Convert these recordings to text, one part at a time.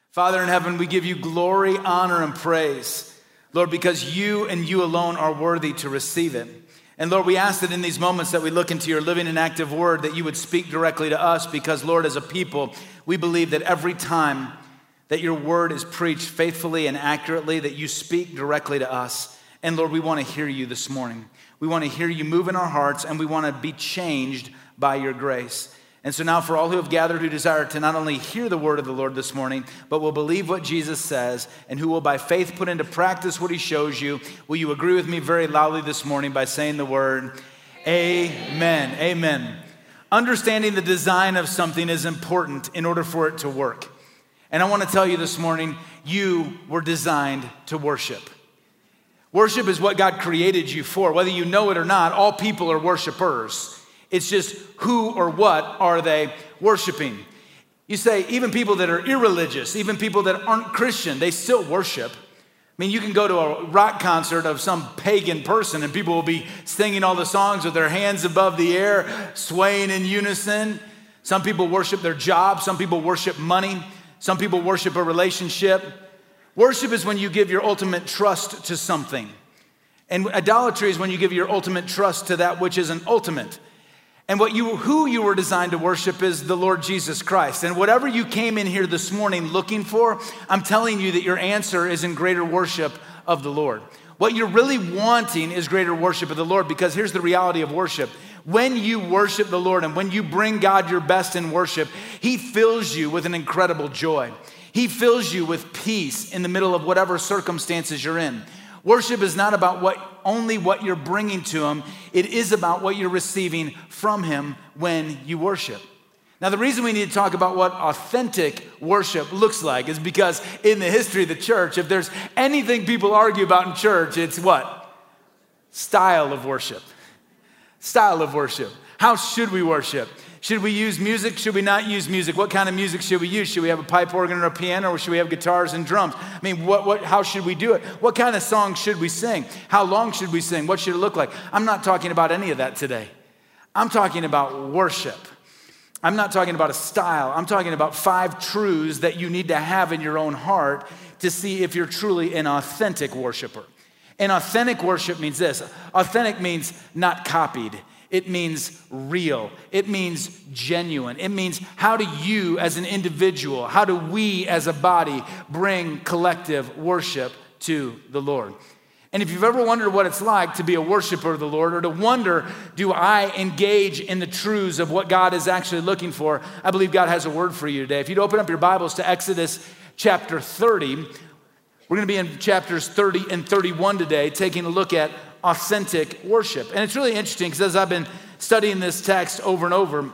Father in heaven, we give you glory, honor, and praise, Lord, because you and you alone are worthy to receive it. And Lord, we ask that in these moments that we look into your living and active word, that you would speak directly to us, because Lord, as a people, we believe that every time that your word is preached faithfully and accurately, that you speak directly to us. And Lord, we want to hear you this morning. We want to hear you move in our hearts, and we want to be changed by your grace. And so now for all who have gathered who desire to not only hear the word of the Lord this morning, but will believe what Jesus says, and who will by faith put into practice what he shows you, will you agree with me very loudly this morning by saying the word, Amen. Amen. Understanding the design of something is important in order for it to work. And I want to tell you this morning, you were designed to worship. Worship is what God created you for. Whether you know it or not, all people are worshipers. It's just who or what are they worshiping? You say even people that are irreligious, even people that aren't Christian, they still worship. I mean, you can go to a rock concert of some pagan person and people will be singing all the songs with their hands above the air, swaying in unison. Some people worship their job. Some people worship money. Some people worship a relationship. Worship is when you give your ultimate trust to something. And idolatry is when you give your ultimate trust to that which isn't ultimate. And who you were designed to worship is the Lord Jesus Christ. And whatever you came in here this morning looking for, I'm telling you that your answer is in greater worship of the Lord. What you're really wanting is greater worship of the Lord, because here's the reality of worship. When you worship the Lord and when you bring God your best in worship, he fills you with an incredible joy. He fills you with peace in the middle of whatever circumstances you're in. Worship is not about only what you're bringing to him. It is about what you're receiving from him when you worship. Now, the reason we need to talk about what authentic worship looks like is because in the history of the church, if there's anything people argue about in church, it's what? Style of worship. Style of worship. How should we worship? Should we use music? Should we not use music? What kind of music should we use? Should we have a pipe organ or a piano, or should we have guitars and drums? I mean, how should we do it? What kind of songs should we sing? How long should we sing? What should it look like? I'm not talking about any of that today. I'm talking about worship. I'm not talking about a style. I'm talking about 5 truths that you need to have in your own heart to see if you're truly an authentic worshiper. And authentic worship means this. Authentic means not copied. It means real. It means genuine. It means how do you as an individual, how do we as a body bring collective worship to the Lord? And if you've ever wondered what it's like to be a worshiper of the Lord, or to wonder, do I engage in the truths of what God is actually looking for, I believe God has a word for you today. If you'd open up your Bibles to Exodus chapter 30, we're going to be in chapters 30 and 31 today, taking a look at authentic worship. And it's really interesting because as I've been studying this text over and over,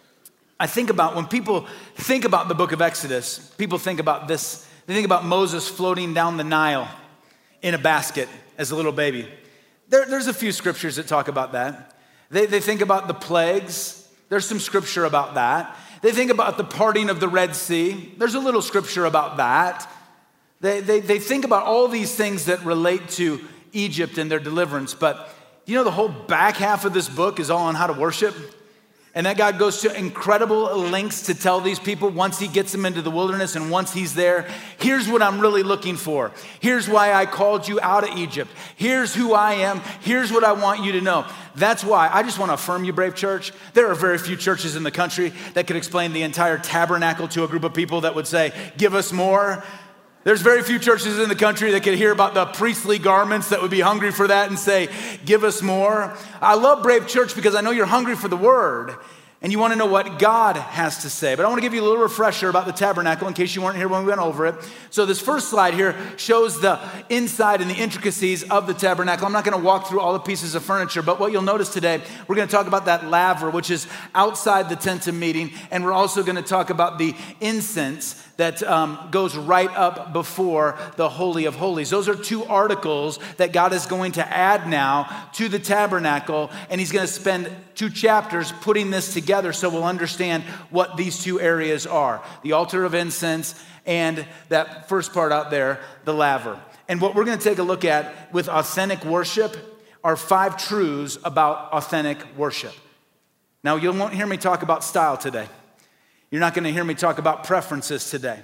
I think about when people think about the book of Exodus, people think about this. They think about Moses floating down the Nile in a basket as a little baby. There's a few scriptures that talk about that. They think about the plagues. There's some scripture about that. They think about the parting of the Red Sea. There's a little scripture about that. They think about all these things that relate to Egypt and their deliverance. But you know, the whole back half of this book is all on how to worship. And that God goes to incredible lengths to tell these people once he gets them into the wilderness and once he's there, here's what I'm really looking for. Here's why I called you out of Egypt. Here's who I am. Here's what I want you to know. That's why I just want to affirm you, Brave Church. There are very few churches in the country that could explain the entire tabernacle to a group of people that would say, give us more. There's very few churches in the country that could hear about the priestly garments that would be hungry for that and say, give us more. I love Brave Church because I know you're hungry for the word and you want to know what God has to say. But I want to give you a little refresher about the tabernacle in case you weren't here when we went over it. So this first slide here shows the inside and the intricacies of the tabernacle. I'm not going to walk through all the pieces of furniture, but what you'll notice today, we're going to talk about that laver, which is outside the tent of meeting. And we're also going to talk about the incense that goes right up before the Holy of Holies. Those are 2 articles that God is going to add now to the tabernacle, and he's going to spend 2 chapters putting this together so we'll understand what these 2 areas are. The altar of incense and that first part out there, the laver. And what we're going to take a look at with authentic worship are 5 truths about authentic worship. Now, you won't hear me talk about style today. You're not going to hear me talk about preferences today.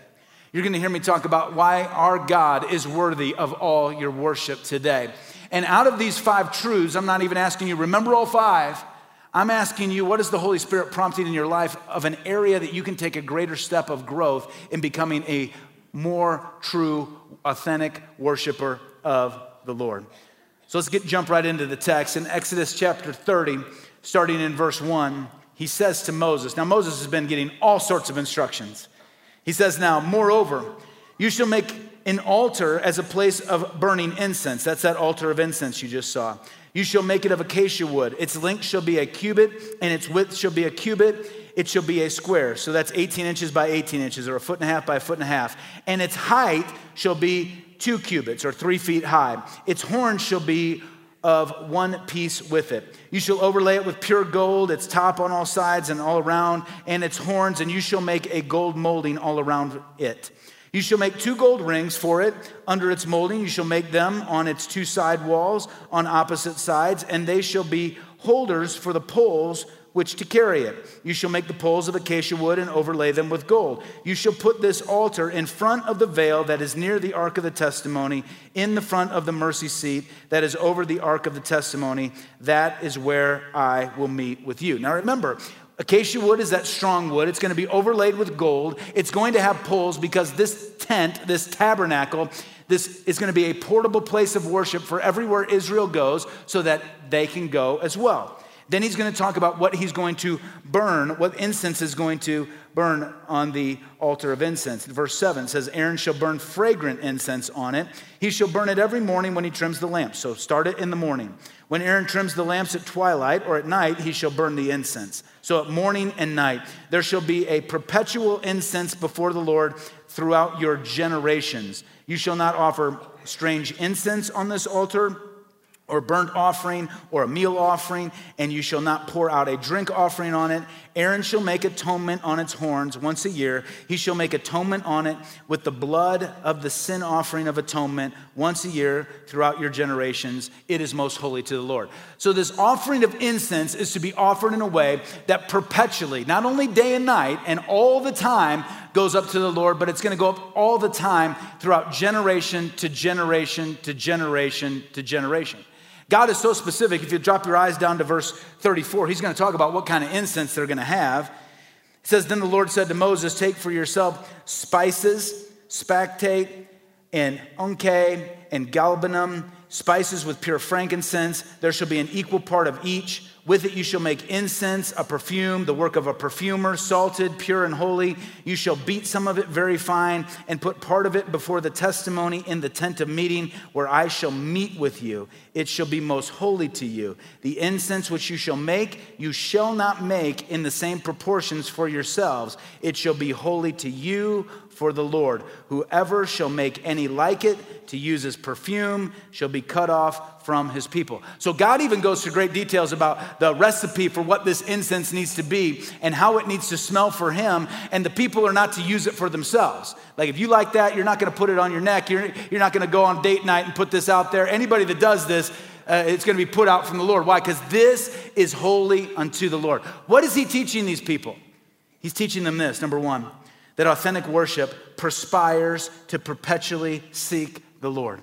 You're going to hear me talk about why our God is worthy of all your worship today. And out of these 5 truths, I'm not even asking you, remember all 5. I'm asking you, what is the Holy Spirit prompting in your life of an area that you can take a greater step of growth in becoming a more true, authentic worshiper of the Lord? So let's jump right into the text. In Exodus chapter 30, starting in verse 1, he says to Moses, now Moses has been getting all sorts of instructions. He says now, moreover, you shall make an altar as a place of burning incense. That's that altar of incense you just saw. You shall make it of acacia wood. Its length shall be a cubit, and its width shall be a cubit. It shall be a square. So that's 18 inches by 18 inches, or 1.5 feet by 1.5 feet. And its height shall be 2 cubits, or 3 feet high. Its horn shall be of one piece with it. You shall overlay it with pure gold, its top on all sides and all around, and its horns, and you shall make a gold molding all around it. You shall make 2 gold rings for it under its molding. You shall make them on its 2 side walls on opposite sides, and they shall be holders for the poles which to carry it. You shall make the poles of acacia wood and overlay them with gold. You shall put this altar in front of the veil that is near the ark of the testimony, in the front of the mercy seat that is over the ark of the testimony. That is where I will meet with you. Now remember, acacia wood is that strong wood. It's going to be overlaid with gold. It's going to have poles because this tent, this tabernacle, this is going to be a portable place of worship for everywhere Israel goes so that they can go as well. Then he's going to talk about what he's going to burn, what incense is going to burn on the altar of incense. Verse 7 says, Aaron shall burn fragrant incense on it. He shall burn it every morning when he trims the lamps. So start it in the morning. When Aaron trims the lamps at twilight or at night, he shall burn the incense. So at morning and night, there shall be a perpetual incense before the Lord throughout your generations. You shall not offer strange incense on this altar, or burnt offering, or a meal offering, and you shall not pour out a drink offering on it. Aaron shall make atonement on its horns once a year. He shall make atonement on it with the blood of the sin offering of atonement once a year throughout your generations. It is most holy to the Lord. So this offering of incense is to be offered in a way that perpetually, not only day and night and all the time, goes up to the Lord, but it's going to go up all the time throughout generation to generation to generation to generation. God is so specific. If you drop your eyes down to verse 34, he's going to talk about what kind of incense they're going to have. It says, then the Lord said to Moses, take for yourself spices, spectate, and onke, and galbanum, spices with pure frankincense. There shall be an equal part of each. With it you shall make incense, a perfume, the work of a perfumer, salted, pure, and holy. You shall beat some of it very fine and put part of it before the testimony in the tent of meeting, where I shall meet with you. It shall be most holy to you. The incense which you shall make, you shall not make in the same proportions for yourselves. It shall be holy to you for the Lord. Whoever shall make any like it to use as perfume shall be cut off from his people. So God even goes to great details about the recipe for what this incense needs to be and how it needs to smell for him. And the people are not to use it for themselves. Like if you like that, you're not going to put it on your neck. You're not going to go on date night and put this out there. Anybody that does this, it's going to be put out from the Lord. Why? Because this is holy unto the Lord. What is he teaching these people? He's teaching them this, number one, that authentic worship perspires to perpetually seek the Lord.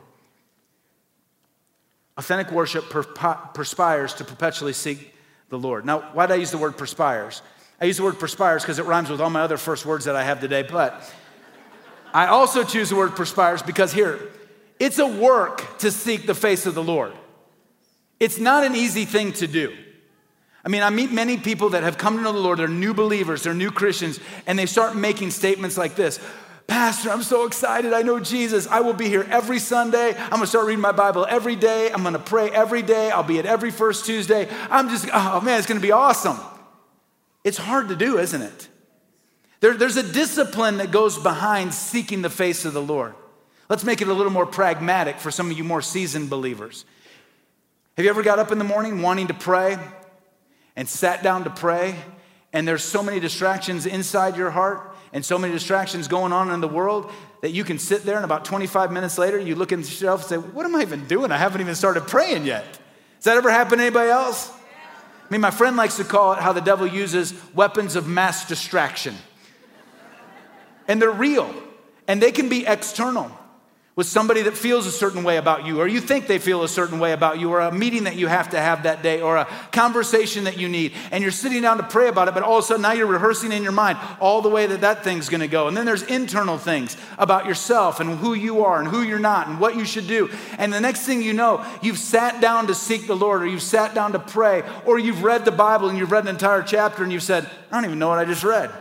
Authentic worship perspires to perpetually seek the Lord. Now, why did I use the word perspires? I use the word perspires because it rhymes with all my other first words that I have today, but I also choose the word perspires because here, it's a work to seek the face of the Lord. It's not an easy thing to do. I mean, I meet many people that have come to know the Lord, they're new believers, they're new Christians, and they start making statements like this. Pastor, I'm so excited. I know Jesus. I will be here every Sunday. I'm going to start reading my Bible every day. I'm going to pray every day. I'll be at every first Tuesday. Oh man, it's going to be awesome. It's hard to do, isn't it? There's a discipline that goes behind seeking the face of the Lord. Let's make it a little more pragmatic for some of you more seasoned believers. Have you ever got up in the morning wanting to pray and sat down to pray, and there's so many distractions inside your heart and so many distractions going on in the world that you can sit there and about 25 minutes later, you look at yourself and say, what am I even doing? I haven't even started praying yet. Has that ever happened to anybody else? I mean, my friend likes to call it how the devil uses weapons of mass distraction. And they're real. And they can be external, with somebody that feels a certain way about you, or you think they feel a certain way about you, or a meeting that you have to have that day, or a conversation that you need, and you're sitting down to pray about it, but all of a sudden now you're rehearsing in your mind all the way that thing's gonna go. And then there's internal things about yourself and who you are and who you're not and what you should do. And the next thing you know, you've sat down to seek the Lord, or you've sat down to pray, or you've read the Bible and you've read an entire chapter and you've said, I don't even know what I just read.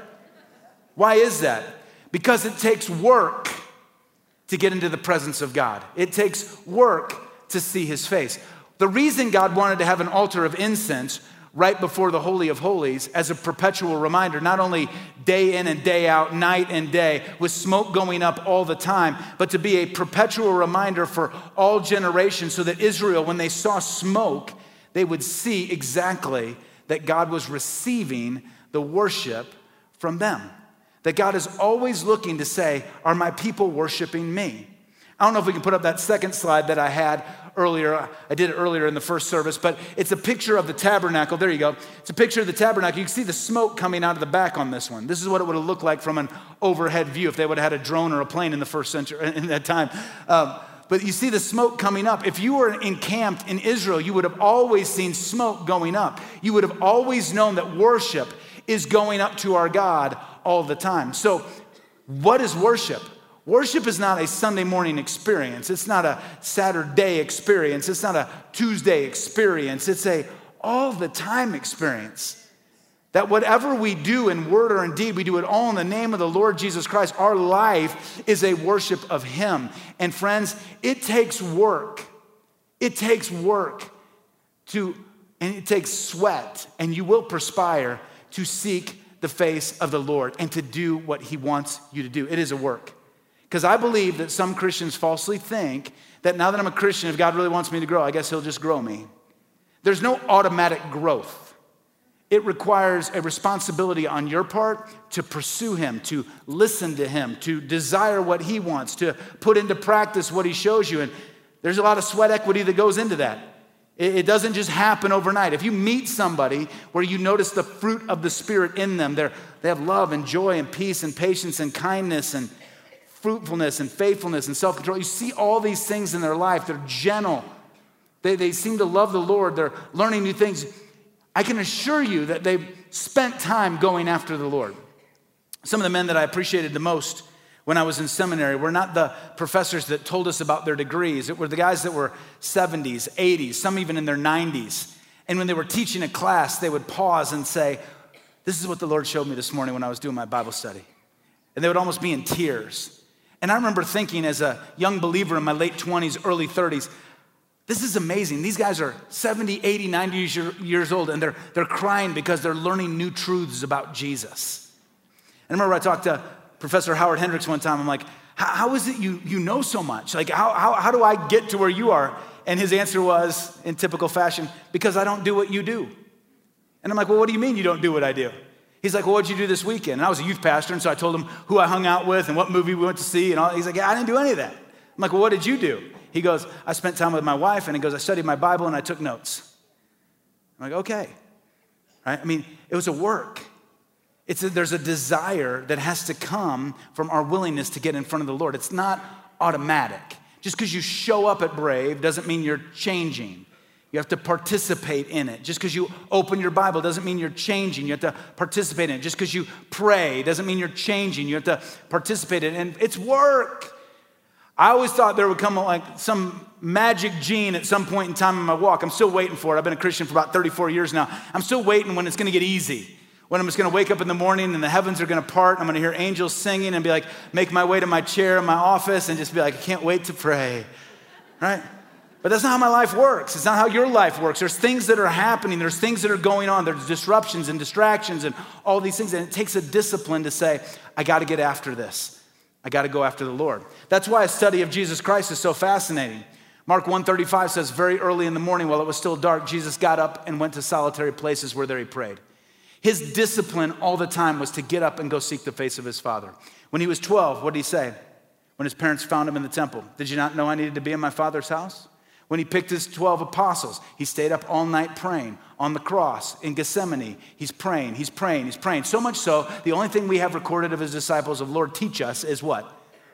Why is that? Because it takes work to get into the presence of God. It takes work to see his face. The reason God wanted to have an altar of incense right before the Holy of Holies as a perpetual reminder, not only day in and day out, night and day, with smoke going up all the time, but to be a perpetual reminder for all generations, so that Israel, when they saw smoke, they would see exactly that God was receiving the worship from them. That God is always looking to say, are my people worshiping me? I don't know if we can put up that second slide that I had earlier. I did it earlier in the first service, but it's a picture of the tabernacle. There you go. It's a picture of the tabernacle. You can see the smoke coming out of the back on this one. This is what it would have looked like from an overhead view if they would have had a drone or a plane in the first century, in that time. But you see the smoke coming up. If you were encamped in Israel, you would have always seen smoke going up. You would have always known that worship is going up to our God all the time. So what is worship? Worship is not a Sunday morning experience. It's not a Saturday experience. It's not a Tuesday experience. It's a all the time experience. That whatever we do in word or in deed, we do it all in the name of the Lord Jesus Christ. Our life is a worship of him. And friends, it takes work. It takes work and it takes sweat, and you will perspire to seek the face of the Lord and to do what he wants you to do. It is a work. Because I believe that some Christians falsely think that now that I'm a Christian, if God really wants me to grow, I guess he'll just grow me. There's no automatic growth. It requires a responsibility on your part to pursue him, to listen to him, to desire what he wants, to put into practice what he shows you. And there's a lot of sweat equity that goes into that. It doesn't just happen overnight. If you meet somebody where you notice the fruit of the Spirit in them, they have love and joy and peace and patience and kindness and fruitfulness and faithfulness and self-control. You see all these things in their life. They're gentle. They seem to love the Lord. They're learning new things. I can assure you that they've spent time going after the Lord. Some of the men that I appreciated the most when I was in seminary were not the professors that told us about their degrees. It were the guys that were 70s, 80s, some even in their 90s. And when they were teaching a class, they would pause and say, this is what the Lord showed me this morning when I was doing my Bible study. And they would almost be in tears. And I remember thinking as a young believer in my late 20s, early 30s, this is amazing. These guys are 70, 80, 90 years old, and they're crying because they're learning new truths about Jesus. And I remember I talked to Professor Howard Hendricks one time. I'm like, how is it you know so much? Like, how do I get to where you are? And his answer was, in typical fashion, because I don't do what you do. And I'm like, well, what do you mean you don't do what I do? He's like, well, what'd you do this weekend? And I was a youth pastor, and so I told him who I hung out with and what movie we went to see. And all. He's like, yeah, I didn't do any of that. I'm like, well, what did you do? He goes, I spent time with my wife, and he goes, I studied my Bible, and I took notes. I'm like, okay. Right? I mean, it was a work. There's a desire that has to come from our willingness to get in front of the Lord. It's not automatic. Just because you show up at Brave doesn't mean you're changing. You have to participate in it. Just because you open your Bible doesn't mean you're changing. You have to participate in it. Just because you pray doesn't mean you're changing. You have to participate in it. And it's work. I always thought there would come like some magic gene at some point in time in my walk. I'm still waiting for it. I've been a Christian for about 34 years now. I'm still waiting when it's going to get easy. When I'm just going to wake up in the morning and the heavens are going to part. I'm going to hear angels singing and be like, make my way to my chair in my office and just be like, I can't wait to pray. Right? But that's not how my life works. It's not how your life works. There's things that are happening. There's things that are going on. There's disruptions and distractions and all these things. And it takes a discipline to say, I got to get after this. I got to go after the Lord. That's why a study of Jesus Christ is so fascinating. Mark 1:35 says, very early in the morning while it was still dark, Jesus got up and went to solitary places where there he prayed. His discipline all the time was to get up and go seek the face of his Father. When he was 12, what did he say? When his parents found him in the temple, did you not know I needed to be in my Father's house? When he picked his 12 apostles, he stayed up all night praying. On the cross in Gethsemane, he's praying, he's praying, he's praying. So much so, the only thing we have recorded of his disciples of Lord, teach us is what?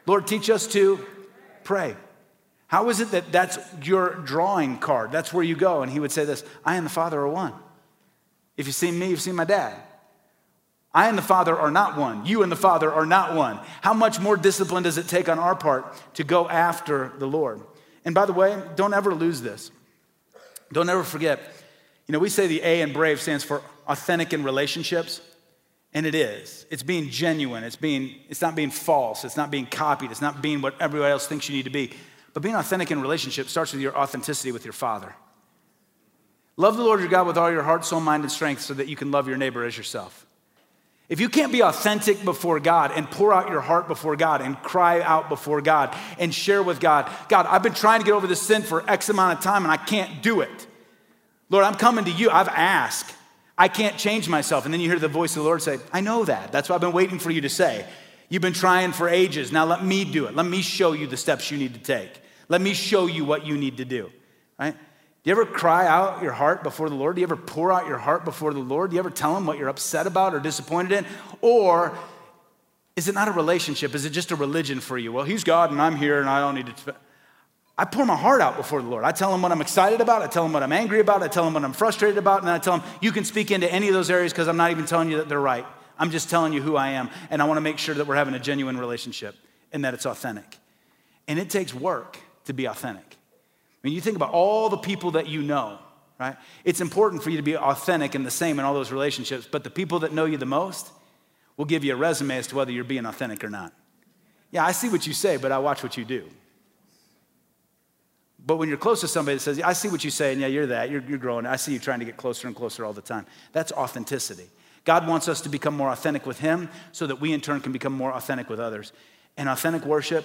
Lord, teach us to pray. How is it that that's your drawing card? That's where you go. And he would say this, I and the Father are one. If you've seen me, you've seen my dad. I and the Father are not one. You and the Father are not one. How much more discipline does it take on our part to go after the Lord? And by the way, don't ever lose this. Don't ever forget. We say the A in BRAVE stands for authentic in relationships, and it is. It's being genuine. It's not being false. It's not being copied. It's not being what everybody else thinks you need to be. But being authentic in relationship starts with your authenticity with your Father. Love the Lord your God with all your heart, soul, mind, and strength so that you can love your neighbor as yourself. If you can't be authentic before God and pour out your heart before God and cry out before God and share with God, God, I've been trying to get over this sin for X amount of time and I can't do it. Lord, I'm coming to you. I've asked. I can't change myself. And then you hear the voice of the Lord say, I know that. That's what I've been waiting for you to say. You've been trying for ages. Now let me do it. Let me show you the steps you need to take. Let me show you what you need to do, right? Do you ever cry out your heart before the Lord? Do you ever pour out your heart before the Lord? Do you ever tell him what you're upset about or disappointed in? Or is it not a relationship? Is it just a religion for you? Well, he's God and I'm here and I don't need to. I pour my heart out before the Lord. I tell him what I'm excited about. I tell him what I'm angry about. I tell him what I'm frustrated about. And then I tell him, you can speak into any of those areas because I'm not even telling you that they're right. I'm just telling you who I am. And I want to make sure that we're having a genuine relationship and that it's authentic. And it takes work to be authentic. When you think about all the people that you know, right? It's important for you to be authentic and the same in all those relationships, but the people that know you the most will give you a resume as to whether you're being authentic or not. Yeah, I see what you say, but I watch what you do. But when you're close to somebody that says, I see what you say, and yeah, you're that, you're growing. I see you trying to get closer and closer all the time. That's authenticity. God wants us to become more authentic with him so that we in turn can become more authentic with others. And authentic worship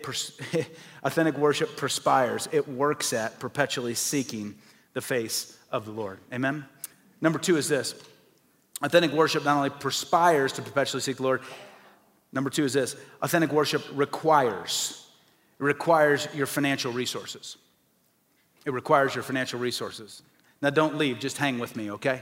perspires. It works at perpetually seeking the face of the Lord. Amen? Number 2 is this. Authentic worship not only perspires to perpetually seek the Lord. Number 2 is this. Authentic worship requires your financial resources. It requires your financial resources. Now don't leave, just hang with me, okay?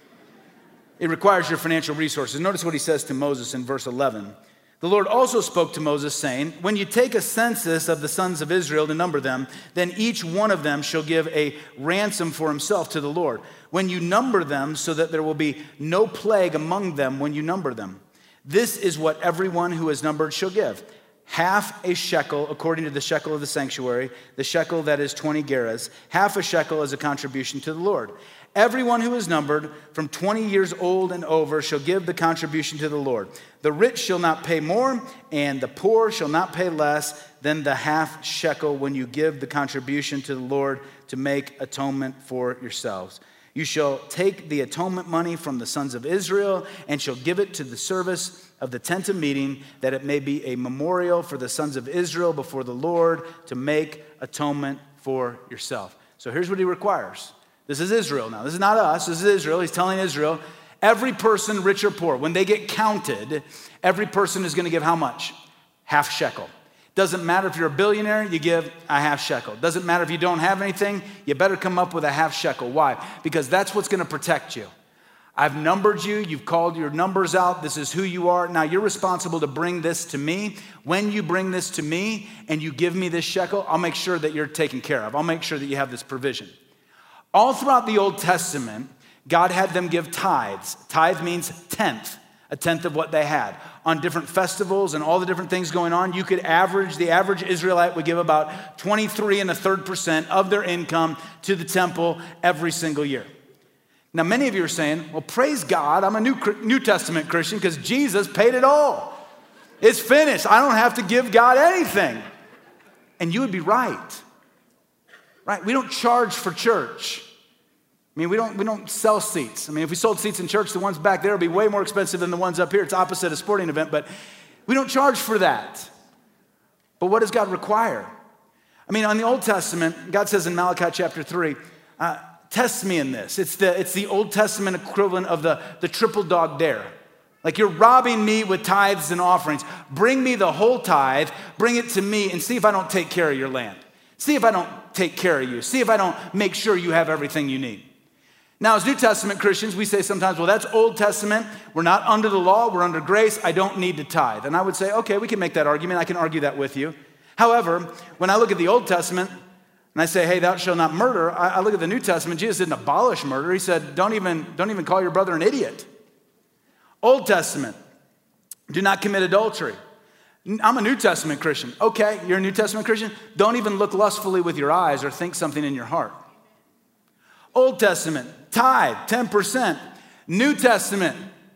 It requires your financial resources. Notice what he says to Moses in verse 11. The Lord also spoke to Moses, saying, when you take a census of the sons of Israel to number them, then each one of them shall give a ransom for himself to the Lord. When you number them, so that there will be no plague among them when you number them. This is what everyone who is numbered shall give. Half a shekel, according to the shekel of the sanctuary, the shekel that is 20 gerahs, half a shekel as a contribution to the Lord. Everyone who is numbered from 20 years old and over shall give the contribution to the Lord. The rich shall not pay more, and the poor shall not pay less than the half shekel when you give the contribution to the Lord to make atonement for yourselves. You shall take the atonement money from the sons of Israel and shall give it to the service of the tent of meeting, that it may be a memorial for the sons of Israel before the Lord to make atonement for yourself. So here's what he requires. This is Israel now. This is not us. This is Israel. He's telling Israel, every person, rich or poor, when they get counted, every person is going to give how much? Half shekel. Doesn't matter if you're a billionaire, you give a half shekel. Doesn't matter if you don't have anything, you better come up with a half shekel. Why? Because that's what's going to protect you. I've numbered you. You've called your numbers out. This is who you are. Now you're responsible to bring this to me. When you bring this to me and you give me this shekel, I'll make sure that you're taken care of. I'll make sure that you have this provision. All throughout the Old Testament, God had them give tithes. Tithe means tenth, a tenth of what they had. On different festivals and all the different things going on, you could average, the average Israelite would give about 23 1/3% of their income to the temple every single year. Now, many of you are saying, well, praise God, I'm a New Testament Christian because Jesus paid it all. It's finished. I don't have to give God anything. And you would be right. Right? We don't charge for church. I mean, we don't sell seats. I mean, if we sold seats in church, the ones back there would be way more expensive than the ones up here. It's opposite a sporting event, but we don't charge for that. But what does God require? I mean, on the Old Testament, God says in Malachi chapter 3, test me in this. It's the Old Testament equivalent of the triple dog dare. Like you're robbing me with tithes and offerings. Bring me the whole tithe, bring it to me, and see if I don't take care of your land. See if I don't take care of you. See if I don't make sure you have everything you need. Now, as New Testament Christians, we say sometimes, well, that's Old Testament. We're not under the law. We're under grace. I don't need to tithe. And I would say, okay, we can make that argument. I can argue that with you. However, when I look at the Old Testament and I say, hey, thou shalt not murder, I look at the New Testament. Jesus didn't abolish murder. He said, don't even call your brother an idiot. Old Testament, do not commit adultery. I'm a New Testament Christian. Okay, you're a New Testament Christian? Don't even look lustfully with your eyes or think something in your heart. Old Testament, tithe, 10%. New Testament,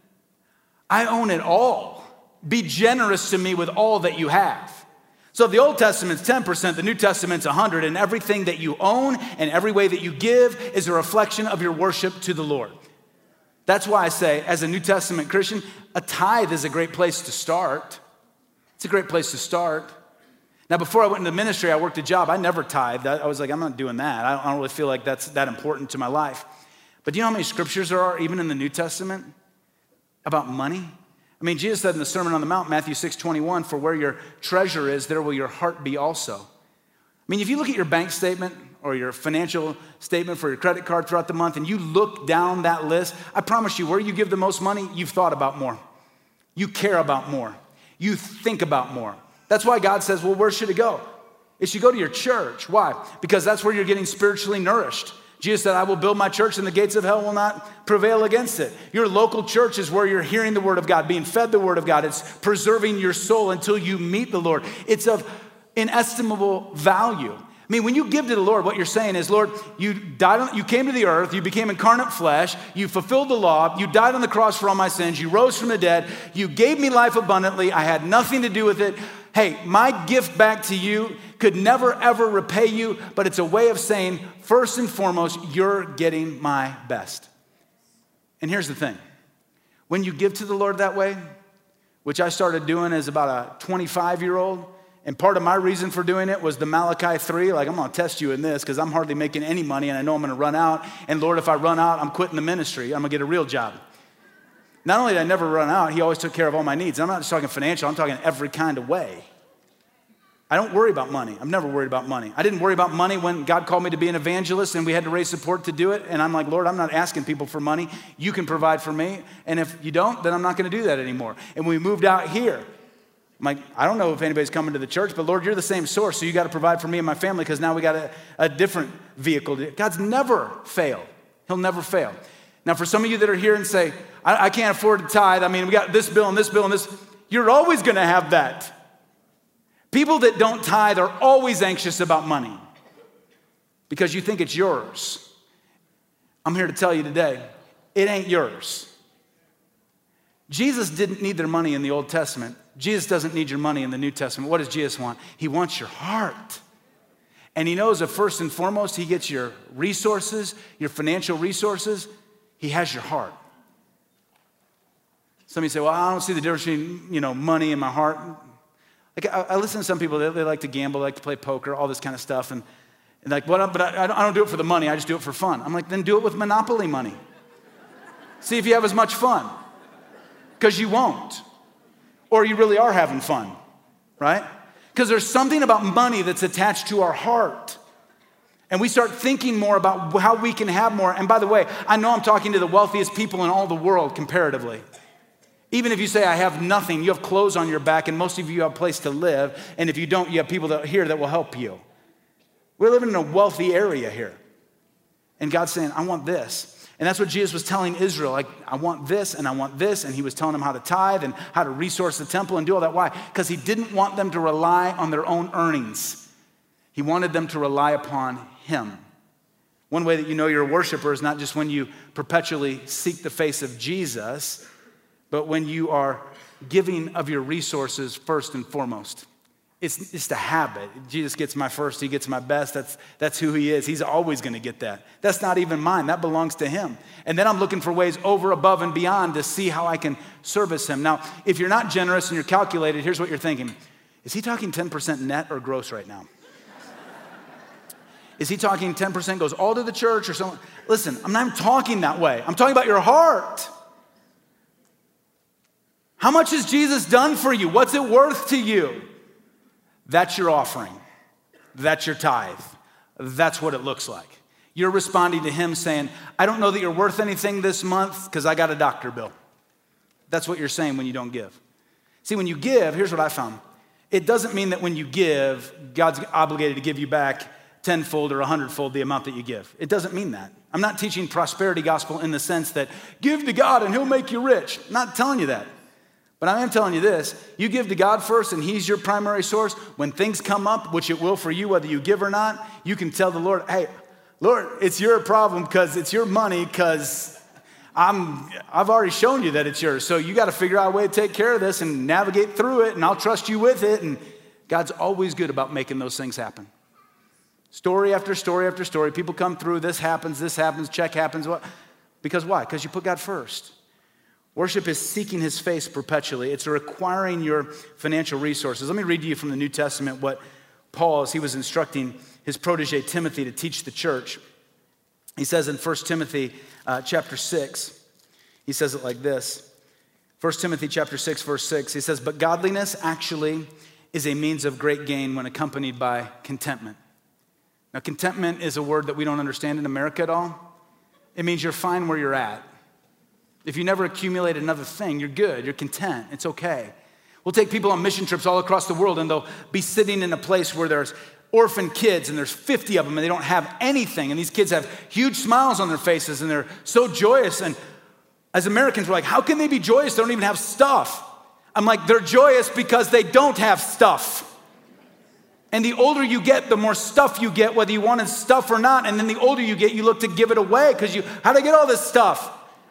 I own it all. Be generous to me with all that you have. So if the Old Testament's 10%, the New Testament's 100, and everything that you own and every way that you give is a reflection of your worship to the Lord. That's why I say, as a New Testament Christian, a tithe is a great place to start. It's a great place to start. Now, before I went into ministry, I worked a job. I never tithed. I was like, I'm not doing that. I don't really feel like that's that important to my life. But do you know how many scriptures there are, even in the New Testament, about money? I mean, Jesus said in the Sermon on the Mount, Matthew 6:21, for where your treasure is, there will your heart be also. I mean, if you look at your bank statement or your financial statement for your credit card throughout the month and you look down that list, I promise you, where you give the most money, you've thought about more. You care about more. You think about more. That's why God says, well, where should it go? It should go to your church. Why? Because that's where you're getting spiritually nourished. Jesus said, I will build my church and the gates of hell will not prevail against it. Your local church is where you're hearing the word of God, being fed the word of God. It's preserving your soul until you meet the Lord. It's of inestimable value. I mean, when you give to the Lord, what you're saying is, Lord, you came to the earth, you became incarnate flesh, you fulfilled the law, you died on the cross for all my sins, you rose from the dead, you gave me life abundantly, I had nothing to do with it. Hey, my gift back to you could never, ever repay you, but it's a way of saying, first and foremost, you're getting my best. And here's the thing. When you give to the Lord that way, which I started doing as about a 25-year-old, and part of my reason for doing it was the Malachi 3, like I'm gonna test you in this because I'm hardly making any money and I know I'm gonna run out. And Lord, if I run out, I'm quitting the ministry. I'm gonna get a real job. Not only did I never run out, he always took care of all my needs. I'm not just talking financial, I'm talking every kind of way. I don't worry about money. I've never worried about money. I didn't worry about money when God called me to be an evangelist and we had to raise support to do it. And I'm like, Lord, I'm not asking people for money. You can provide for me. And if you don't, then I'm not gonna do that anymore. And when we moved out here, I'm like, I don't know if anybody's coming to the church, but Lord, you're the same source, so you got to provide for me and my family because now we got a different vehicle. God's never failed. He'll never fail. Now, for some of you that are here and say, I can't afford to tithe. I mean, we got this bill and this bill and this. You're always going to have that. People that don't tithe are always anxious about money because you think it's yours. I'm here to tell you today, it ain't yours. Jesus didn't need their money in the Old Testament. Jesus doesn't need your money in the New Testament. What does Jesus want? He wants your heart. And he knows that first and foremost, he gets your resources, your financial resources. He has your heart. Some of you say, well, I don't see the difference between, money and my heart. Like I listen to some people, they like to gamble, they like to play poker, all this kind of stuff. And like, but I don't do it for the money, I just do it for fun. I'm like, then do it with Monopoly money. See if you have as much fun. Because you won't. Or you really are having fun, right? Because there's something about money that's attached to our heart. And we start thinking more about how we can have more. And by the way, I know I'm talking to the wealthiest people in all the world comparatively. Even if you say, I have nothing, you have clothes on your back, and most of you have a place to live. And if you don't, you have people here that will help you. We're living in a wealthy area here. And God's saying, I want this. And that's what Jesus was telling Israel, like, I want this and I want this. And he was telling them how to tithe and how to resource the temple and do all that. Why? Because he didn't want them to rely on their own earnings. He wanted them to rely upon him. One way that you know you're a worshiper is not just when you perpetually seek the face of Jesus, but when you are giving of your resources first and foremost. It's the habit. Jesus gets my first, he gets my best. That's who he is. He's always going to get that. That's not even mine. That belongs to him. And then I'm looking for ways over, above, and beyond to see how I can service him. Now, if you're not generous and you're calculated, here's what you're thinking. Is he talking 10% net or gross right now? Is he talking 10% goes all to the church or something? Listen, I'm not talking that way. I'm talking about your heart. How much has Jesus done for you? What's it worth to you? That's your offering. That's your tithe. That's what it looks like. You're responding to him saying, I don't know that you're worth anything this month because I got a doctor bill. That's what you're saying when you don't give. See, when you give, here's what I found. It doesn't mean that when you give, God's obligated to give you back tenfold or 100-fold the amount that you give. It doesn't mean that. I'm not teaching prosperity gospel in the sense that give to God and he'll make you rich. I'm not telling you that. But I am telling you this, you give to God first and he's your primary source. When things come up, which it will for you, whether you give or not, you can tell the Lord, hey, Lord, it's your problem because it's your money because I've already shown you that it's yours. So you got to figure out a way to take care of this and navigate through it and I'll trust you with it. And God's always good about making those things happen. Story after story after story. People come through, this happens, check happens. What? Because why? Because you put God first. Worship is seeking his face perpetually. It's requiring your financial resources. Let me read to you from the New Testament what Paul, as he was instructing his protege Timothy to teach the church. He says in 1 Timothy chapter 6, he says it like this. 1 Timothy chapter 6, verse 6, he says, but godliness actually is a means of great gain when accompanied by contentment. Now, contentment is a word that we don't understand in America at all. It means you're fine where you're at. If you never accumulate another thing, you're good, you're content, it's okay. We'll take people on mission trips all across the world and they'll be sitting in a place where there's orphan kids and there's 50 of them and they don't have anything. And these kids have huge smiles on their faces and they're so joyous. And as Americans, we're like, how can they be joyous? They don't even have stuff. I'm like, they're joyous because they don't have stuff. And the older you get, the more stuff you get, whether you wanted stuff or not. And then the older you get, you look to give it away because how'd I get all this stuff?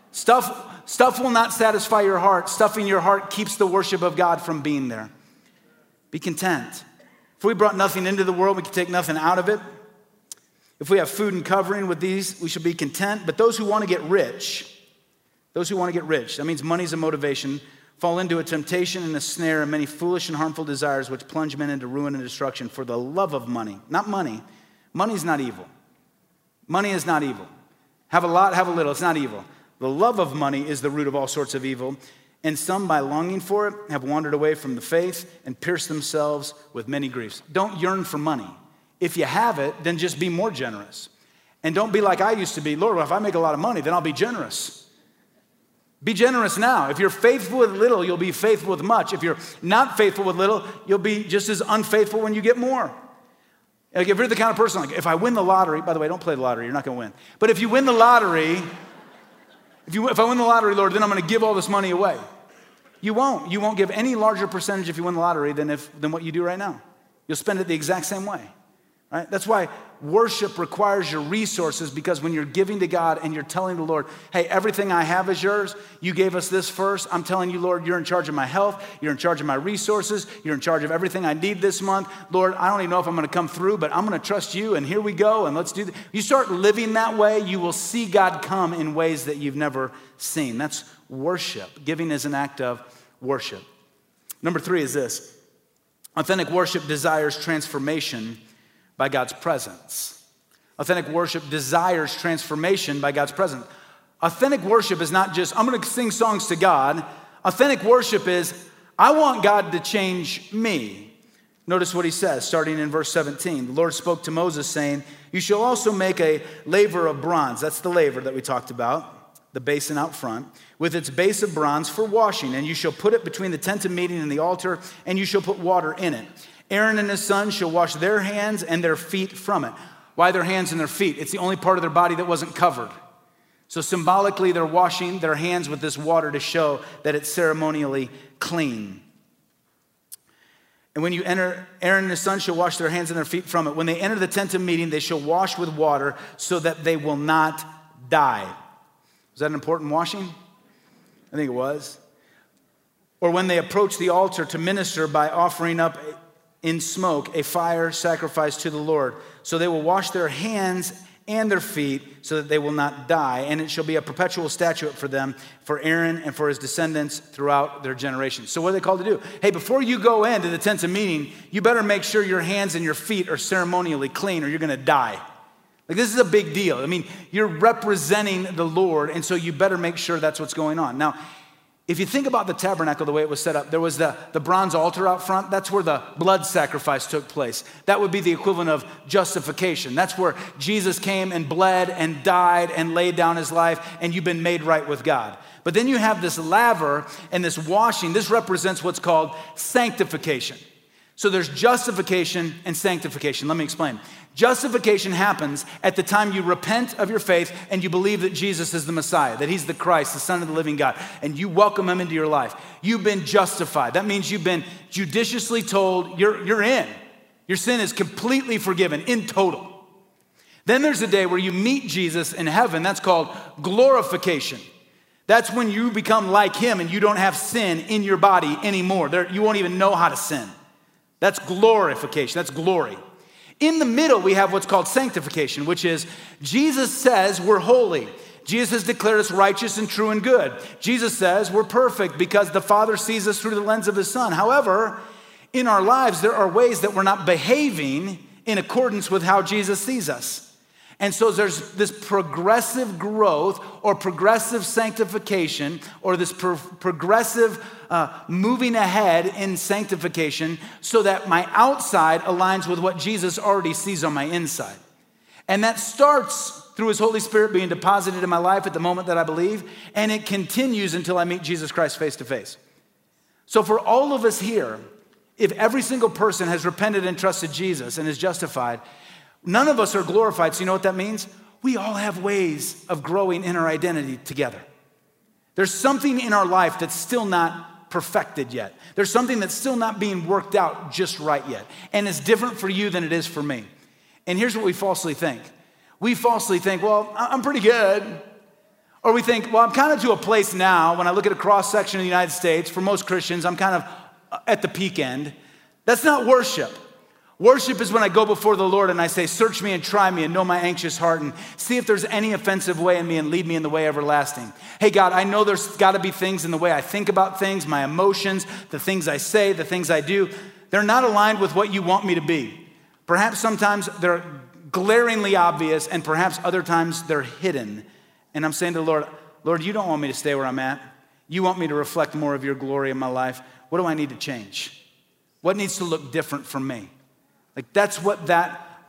Stuff will not satisfy your heart. Stuffing your heart keeps the worship of God from being there. Be content. If we brought nothing into the world, we could take nothing out of it. If we have food and covering with these, we should be content. But those who want to get rich, that means money's a motivation, fall into a temptation and a snare and many foolish and harmful desires which plunge men into ruin and destruction for the love of money. Not money. Money's not evil. Money is not evil. Have a lot, have a little. It's not evil. The love of money is the root of all sorts of evil. And some, by longing for it, have wandered away from the faith and pierced themselves with many griefs. Don't yearn for money. If you have it, then just be more generous. And don't be like I used to be. Lord, well, if I make a lot of money, then I'll be generous. Be generous now. If you're faithful with little, you'll be faithful with much. If you're not faithful with little, you'll be just as unfaithful when you get more. Like if you're the kind of person, like if I win the lottery, by the way, don't play the lottery, you're not going to win. But if you win the lottery, if I win the lottery, Lord, then I'm going to give all this money away. You won't. You won't give any larger percentage if you win the lottery than what you do right now. You'll spend it the exact same way. Right? That's why worship requires your resources, because when you're giving to God and you're telling the Lord, hey, everything I have is yours. You gave us this first. I'm telling you, Lord, you're in charge of my health. You're in charge of my resources. You're in charge of everything I need this month. Lord, I don't even know if I'm going to come through, but I'm going to trust you, and here we go, and let's do this. You start living that way, you will see God come in ways that you've never seen. That's worship. Giving is an act of worship. Number 3 is this. Authentic worship desires transformation by God's presence. Authentic worship desires transformation by God's presence. Authentic worship is not just, I'm going to sing songs to God. Authentic worship is, I want God to change me. Notice what he says, starting in verse 17. The Lord spoke to Moses saying, you shall also make a laver of bronze. That's the laver that we talked about, the basin out front, with its base of bronze for washing. And you shall put it between the tent of meeting and the altar, and you shall put water in it. Aaron and his sons shall wash their hands and their feet from it. Why their hands and their feet? It's the only part of their body that wasn't covered. So symbolically, they're washing their hands with this water to show that it's ceremonially clean. And when you enter, Aaron and his sons shall wash their hands and their feet from it. When they enter the tent of meeting, they shall wash with water so that they will not die. Was that an important washing? I think it was. Or when they approach the altar to minister by offering up in smoke a fire sacrifice to the Lord. So they will wash their hands and their feet so that they will not die. And it shall be a perpetual statute for them, for Aaron and for his descendants throughout their generations. So what are they called to do? Hey, before you go into the tent of meeting, you better make sure your hands and your feet are ceremonially clean or you're going to die. Like, this is a big deal. I mean, you're representing the Lord, and so you better make sure that's what's going on. Now, If you think about the tabernacle, the way it was set up, there was the bronze altar out front. That's where the blood sacrifice took place. That would be the equivalent of justification. That's where Jesus came and bled and died and laid down his life, and you've been made right with God. But then you have this laver and this washing. This represents what's called sanctification. So there's justification and sanctification. Let me explain. Justification happens at the time you repent of your faith and you believe that Jesus is the Messiah, that he's the Christ, the Son of the living God, and you welcome him into your life. You've been justified. That means you've been judiciously told you're in. Your sin is completely forgiven in total. Then there's a day where you meet Jesus in heaven. That's called glorification. That's when you become like him and you don't have sin in your body anymore. You won't even know how to sin. That's glorification. That's glory. In the middle, we have what's called sanctification, which is Jesus says we're holy. Jesus has declared us righteous and true and good. Jesus says we're perfect because the Father sees us through the lens of his Son. However, in our lives, there are ways that we're not behaving in accordance with how Jesus sees us. And so there's this progressive growth or progressive sanctification or this progressive moving ahead in sanctification so that my outside aligns with what Jesus already sees on my inside. And that starts through his Holy Spirit being deposited in my life at the moment that I believe, and it continues until I meet Jesus Christ face to face. So for all of us here, if every single person has repented and trusted Jesus and is justified, none of us are glorified. So you know what that means? We all have ways of growing in our identity together. There's something in our life that's still not perfected yet. There's something that's still not being worked out just right yet. And it's different for you than it is for me. And here's what we falsely think. We falsely think, well, I'm pretty good. Or we think, well, I'm kind of to a place now, when I look at a cross-section of the United States, for most Christians, I'm kind of at the peak end. That's not worship. Worship is when I go before the Lord and I say, search me and try me and know my anxious heart and see if there's any offensive way in me and lead me in the way everlasting. Hey, God, I know there's got to be things in the way I think about things, my emotions, the things I say, the things I do. They're not aligned with what you want me to be. Perhaps sometimes they're glaringly obvious and perhaps other times they're hidden. And I'm saying to the Lord, Lord, you don't want me to stay where I'm at. You want me to reflect more of your glory in my life. What do I need to change? What needs to look different from me? Like that's what that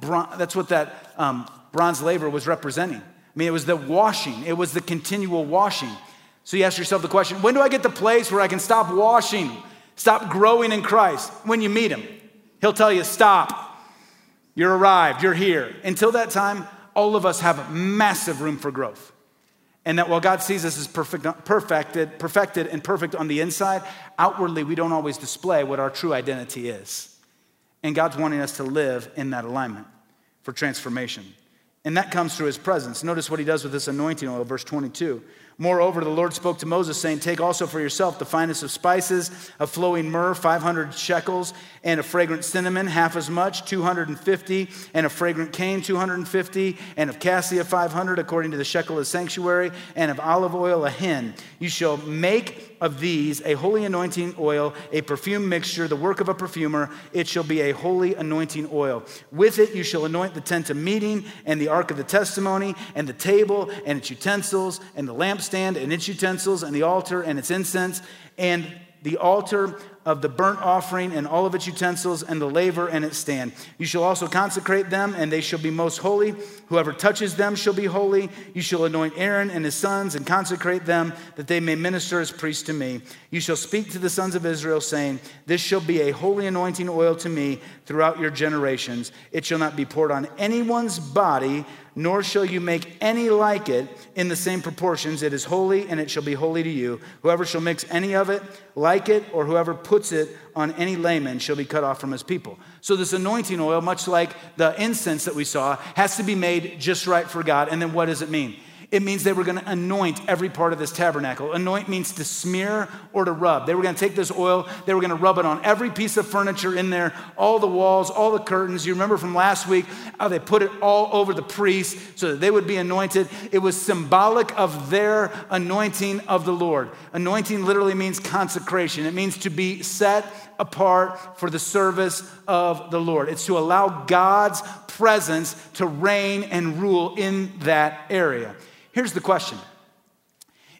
bronze laver was representing. I mean, it was the washing. It was the continual washing. So you ask yourself the question, when do I get the place where I can stop washing, stop growing in Christ? When you meet him. He'll tell you, stop. You're arrived. You're here. Until that time, all of us have massive room for growth. And that while God sees us as perfected and perfect on the inside, outwardly we don't always display what our true identity is. And God's wanting us to live in that alignment for transformation. And that comes through his presence. Notice what he does with this anointing oil, verse 22. Moreover, the Lord spoke to Moses, saying, take also for yourself the finest of spices, of flowing myrrh, 500 shekels, and a fragrant cinnamon, half as much, 250, and a fragrant cane, 250, and of cassia, 500, according to the shekel of the sanctuary, and of olive oil, a hin. You shall make of these a holy anointing oil, a perfume mixture, the work of a perfumer. It shall be a holy anointing oil. With it you shall anoint the tent of meeting, and the ark of the testimony, and the table, and its utensils, and the lampstand, and its utensils, and the altar, and its incense, and the altar of the burnt offering, and all of its utensils, and the laver and its stand. You shall also consecrate them, and they shall be most holy. Whoever touches them shall be holy. You shall anoint Aaron and his sons, and consecrate them, that they may minister as priests to me. You shall speak to the sons of Israel, saying, this shall be a holy anointing oil to me throughout your generations. It shall not be poured on anyone's body, nor shall you make any like it in the same proportions. It is holy, and it shall be holy to you. Whoever shall mix any of it like it, or whoever puts it on any layman shall be cut off from his people. So this anointing oil, much like the incense that we saw, has to be made just right for God. And then what does it mean? It means they were going to anoint every part of this tabernacle. Anoint means to smear or to rub. They were going to take this oil, they were going to rub it on every piece of furniture in there, all the walls, all the curtains. You remember from last week how they put it all over the priests so that they would be anointed. It was symbolic of their anointing of the Lord. Anointing literally means consecration. It means to be set apart for the service of the Lord. It's to allow God's presence to reign and rule in that area. Here's the question.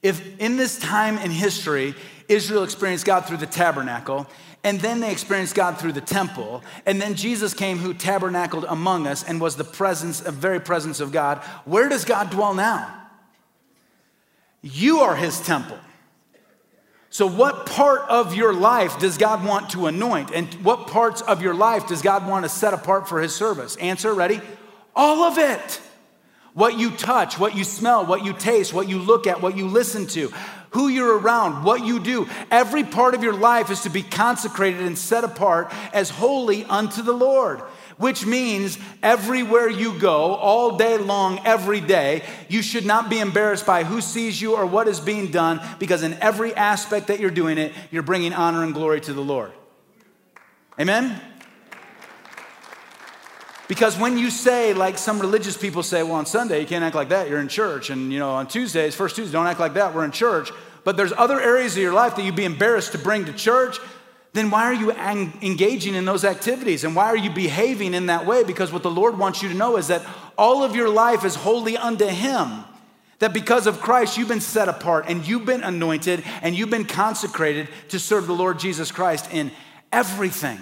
If in this time in history, Israel experienced God through the tabernacle, and then they experienced God through the temple, and then Jesus came who tabernacled among us and was the very presence of God, where does God dwell now? You are his temple. So what part of your life does God want to anoint? And what parts of your life does God want to set apart for his service? Answer, ready? All of it. What you touch, what you smell, what you taste, what you look at, what you listen to, who you're around, what you do. Every part of your life is to be consecrated and set apart as holy unto the Lord, which means everywhere you go, all day long, every day, you should not be embarrassed by who sees you or what is being done, because in every aspect that you're doing it, you're bringing honor and glory to the Lord. Amen? Because when you say, like some religious people say, well, on Sunday, you can't act like that, you're in church. And, on Tuesdays, first Tuesday, don't act like that, we're in church. But there's other areas of your life that you'd be embarrassed to bring to church. Then why are you engaging in those activities? And why are you behaving in that way? Because what the Lord wants you to know is that all of your life is holy unto him. That because of Christ, you've been set apart and you've been anointed and you've been consecrated to serve the Lord Jesus Christ in everything.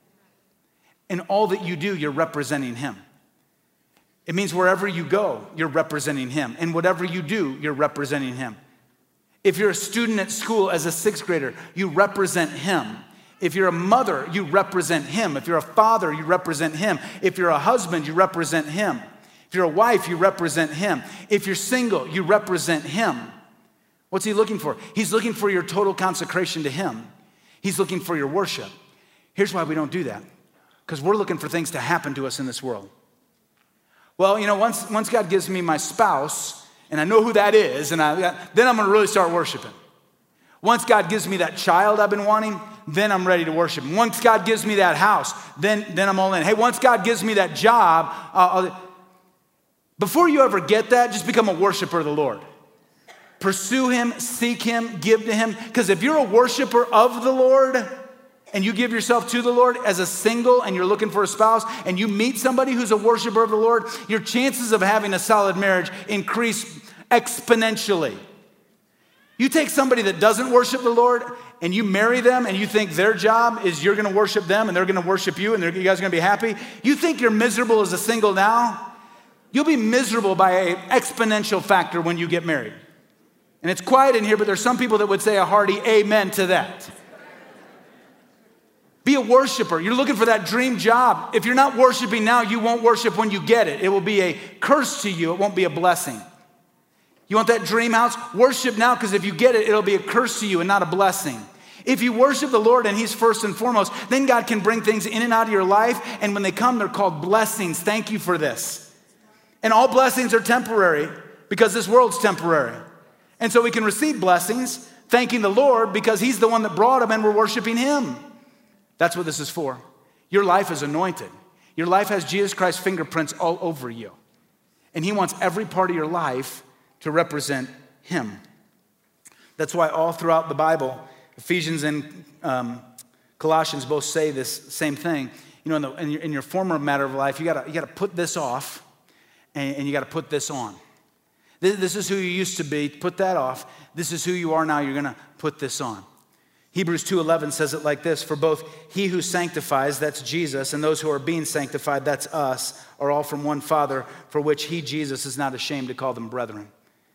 In all that you do, you're representing him. It means wherever you go, you're representing him. And whatever you do, you're representing him. If you're a student at school as a sixth grader, you represent him. If you're a mother, you represent him. If you're a father, you represent him. If you're a husband, you represent him. If you're a wife, you represent him. If you're single, you represent him. What's he looking for? He's looking for your total consecration to him. He's looking for your worship. Here's why we don't do that. Because we're looking for things to happen to us in this world. Well, once God gives me my spouse, and I know who that is, then I'm going to really start worshiping. Once God gives me that child I've been wanting, then I'm ready to worship. Once God gives me that house, then I'm all in. Hey, once God gives me that job, before you ever get that, just become a worshiper of the Lord. Pursue him, seek him, give to him. Because if you're a worshiper of the Lord, and you give yourself to the Lord as a single and you're looking for a spouse and you meet somebody who's a worshiper of the Lord, your chances of having a solid marriage increase exponentially. You take somebody that doesn't worship the Lord and you marry them and you think their job is you're going to worship them and they're going to worship you and you guys are going to be happy. You think you're miserable as a single now? You'll be miserable by an exponential factor when you get married. And it's quiet in here, but there's some people that would say a hearty amen to that. Be a worshiper. You're looking for that dream job. If you're not worshiping now, you won't worship when you get it. It will be a curse to you. It won't be a blessing. You want that dream house? Worship now, because if you get it, it'll be a curse to you and not a blessing. If you worship the Lord and he's first and foremost, then God can bring things in and out of your life. And when they come, they're called blessings. Thank you for this. And all blessings are temporary because this world's temporary. And so we can receive blessings thanking the Lord because he's the one that brought them and we're worshiping him. That's what this is for. Your life is anointed. Your life has Jesus Christ's fingerprints all over you. And he wants every part of your life to represent him. That's why all throughout the Bible, Ephesians and Colossians both say this same thing. In your former matter of life, you gotta put this off and you gotta put this on. This is who you used to be. Put that off. This is who you are now. You're gonna put this on. Hebrews 2:11 says it like this: for both he who sanctifies, that's Jesus, and those who are being sanctified, that's us, are all from one Father, for which he, Jesus, is not ashamed to call them brethren.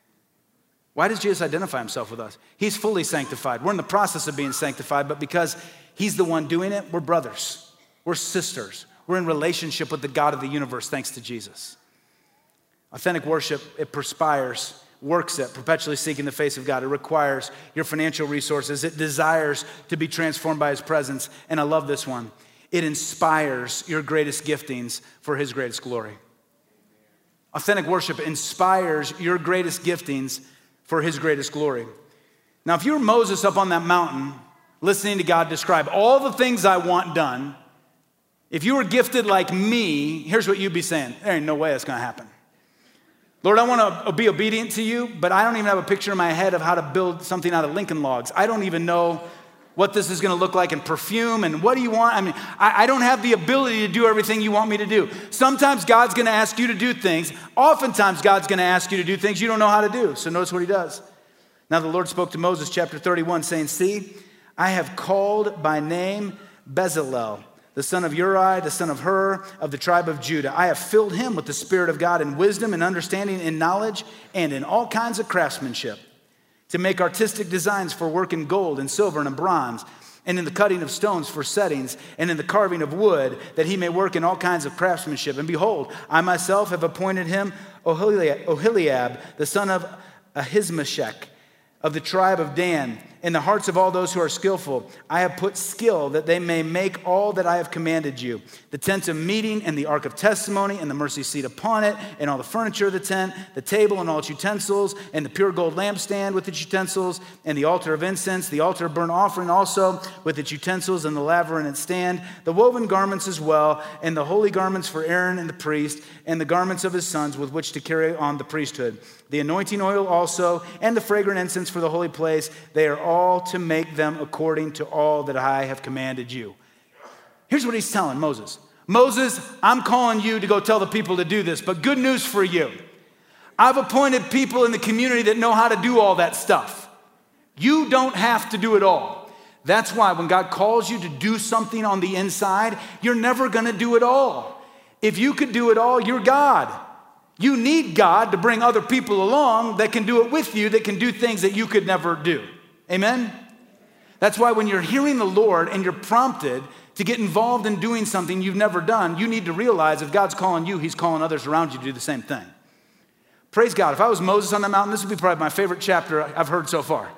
Why does Jesus identify himself with us? He's fully sanctified. We're in the process of being sanctified, but because he's the one doing it, we're brothers. We're sisters. We're in relationship with the God of the universe, thanks to Jesus. Authentic worship, it perspires, works it, perpetually seeking the face of God. It requires your financial resources. It desires to be transformed by his presence. And I love this one. It inspires your greatest giftings for his greatest glory. Authentic worship inspires your greatest giftings for his greatest glory. Now, if you were Moses up on that mountain, listening to God describe all the things I want done, if you were gifted like me, here's what you'd be saying: there ain't no way that's gonna happen. Lord, I want to be obedient to you, but I don't even have a picture in my head of how to build something out of Lincoln logs. I don't even know what this is going to look like in perfume, and what do you want? I mean, I don't have the ability to do everything you want me to do. Sometimes God's going to ask you to do things. Oftentimes God's going to ask you to do things you don't know how to do. So notice what he does. Now the Lord spoke to Moses, chapter 31, saying, see, I have called by name Bezalel, the son of Uri, the son of Hur, of the tribe of Judah. I have filled him with the Spirit of God in wisdom and understanding and knowledge and in all kinds of craftsmanship, to make artistic designs for work in gold and silver and in bronze, and in the cutting of stones for settings, and in the carving of wood, that he may work in all kinds of craftsmanship. And behold, I myself have appointed him Oholiab, the son of Ahisamachek, of the tribe of Dan. In the hearts of all those who are skillful, I have put skill that they may make all that I have commanded you. The tent of meeting and the ark of testimony and the mercy seat upon it and all the furniture of the tent, the table and all its utensils and the pure gold lampstand with its utensils and the altar of incense, the altar of burnt offering also with its utensils and the laver and its stand, the woven garments as well and the holy garments for Aaron and the priest and the garments of his sons with which to carry on the priesthood. The anointing oil also and the fragrant incense for the holy place, they are all to make them according to all that I have commanded you. Here's what he's telling Moses. Moses, I'm calling you to go tell the people to do this, but good news for you. I've appointed people in the community that know how to do all that stuff. You don't have to do it all. That's why when God calls you to do something on the inside, you're never going to do it all. If you could do it all, you're God. You need God to bring other people along that can do it with you, that can do things that you could never do. Amen? That's why when you're hearing the Lord and you're prompted to get involved in doing something you've never done, you need to realize if God's calling you, he's calling others around you to do the same thing. Praise God. If I was Moses on the mountain, this would be probably my favorite chapter I've heard so far.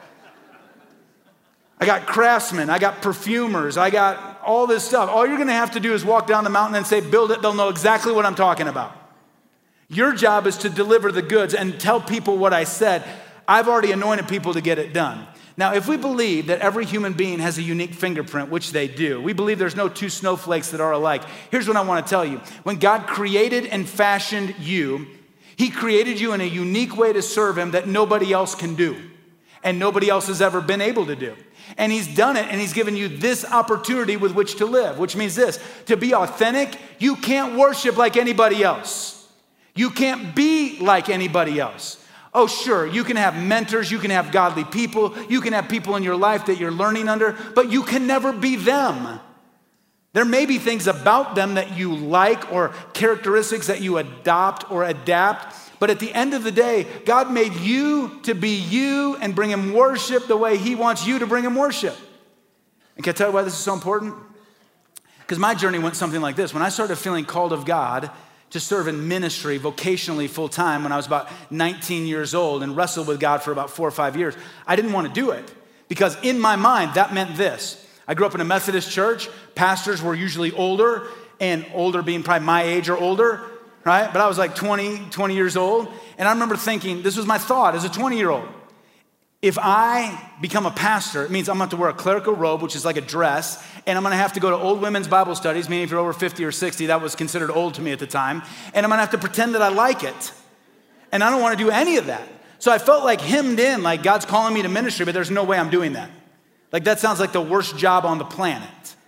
I got craftsmen, I got perfumers, I got all this stuff. All you're going to have to do is walk down the mountain and say, build it. They'll know exactly what I'm talking about. Your job is to deliver the goods and tell people what I said. I've already anointed people to get it done. Now, if we believe that every human being has a unique fingerprint, which they do, we believe there's no two snowflakes that are alike. Here's what I want to tell you. When God created and fashioned you, he created you in a unique way to serve him that nobody else can do and nobody else has ever been able to do. And he's done it, and he's given you this opportunity with which to live, which means this: to be authentic, you can't worship like anybody else. You can't be like anybody else. Oh, sure, you can have mentors, you can have godly people, you can have people in your life that you're learning under, but you can never be them. There may be things about them that you like or characteristics that you adopt or adapt, but at the end of the day, God made you to be you and bring him worship the way he wants you to bring him worship. And can I tell you why this is so important? Because my journey went something like this. When I started feeling called of God to serve in ministry vocationally full time when I was about 19 years old and wrestled with God for about 4 or 5 years, I didn't want to do it because in my mind, that meant this. I grew up in a Methodist church. Pastors were usually older, and older being probably my age or older, right? But I was like 20 years old. And I remember thinking, this was my thought as a 20-year-old. If I become a pastor, it means I'm going to have to wear a clerical robe, which is like a dress, and I'm going to have to go to old women's Bible studies, meaning if you're over 50 or 60, that was considered old to me at the time, and I'm going to have to pretend that I like it. And I don't want to do any of that. So I felt like hemmed in, like God's calling me to ministry, but there's no way I'm doing that. Like that sounds like the worst job on the planet.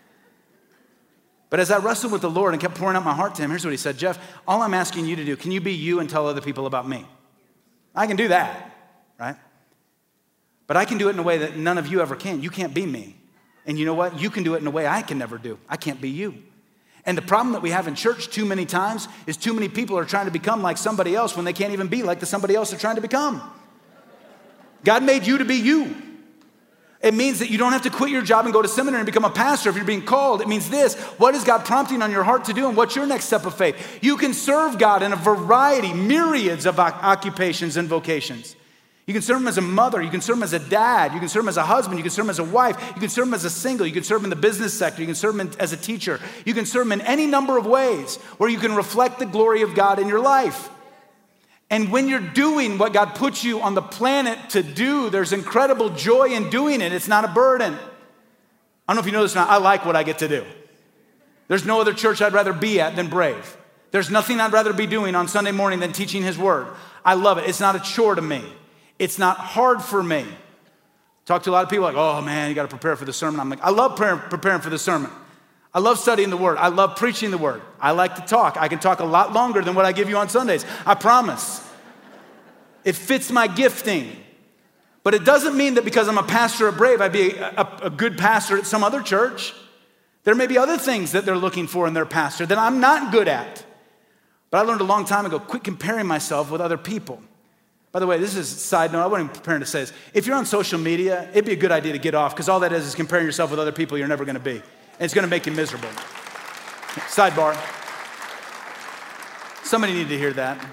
But as I wrestled with the Lord and kept pouring out my heart to him, here's what he said: Jeff, all I'm asking you to do, can you be you and tell other people about me? I can do that, right? But I can do it in a way that none of you ever can. You can't be me. And you know what? You can do it in a way I can never do. I can't be you. And the problem that we have in church too many times is too many people are trying to become like somebody else when they can't even be like the somebody else they're trying to become. God made you to be you. It means that you don't have to quit your job and go to seminary and become a pastor if you're being called. It means this: what is God prompting on your heart to do, and what's your next step of faith? You can serve God in a variety, myriads of occupations and vocations. You can serve him as a mother, you can serve him as a dad, you can serve him as a husband, you can serve him as a wife, you can serve him as a single, you can serve him in the business sector, you can serve him as a teacher, you can serve him in any number of ways where you can reflect the glory of God in your life. And when you're doing what God put you on the planet to do, there's incredible joy in doing it. It's not a burden. I don't know if you know this or not, I like what I get to do. There's no other church I'd rather be at than Brave. There's nothing I'd rather be doing on Sunday morning than teaching his word. I love it. It's not a chore to me. It's not hard for me. Talk to a lot of people like, oh man, you got to prepare for the sermon. I'm like, I love preparing for the sermon. I love studying the word. I love preaching the word. I like to talk. I can talk a lot longer than what I give you on Sundays. I promise. It fits my gifting. But it doesn't mean that because I'm a pastor at Brave, I'd be a good pastor at some other church. There may be other things that they're looking for in their pastor that I'm not good at. But I learned a long time ago, quit comparing myself with other people. By the way, this is a side note. I wasn't even preparing to say this. If you're on social media, it'd be a good idea to get off, because all that is comparing yourself with other people you're never going to be. And it's going to make you miserable. Sidebar. Somebody needed to hear that.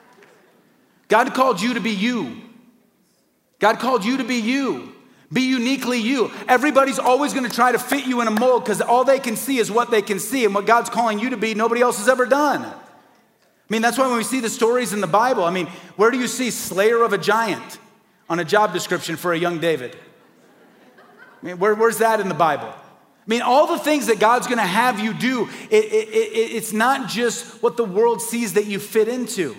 God called you to be you. God called you to be you. Be uniquely you. Everybody's always going to try to fit you in a mold because all they can see is what they can see, and what God's calling you to be, nobody else has ever done. I mean, that's why when we see the stories in the Bible, I mean, where do you see slayer of a giant on a job description for a young David? I mean, where's that in the Bible? I mean, all the things that God's going to have you do, it's not just what the world sees that you fit into.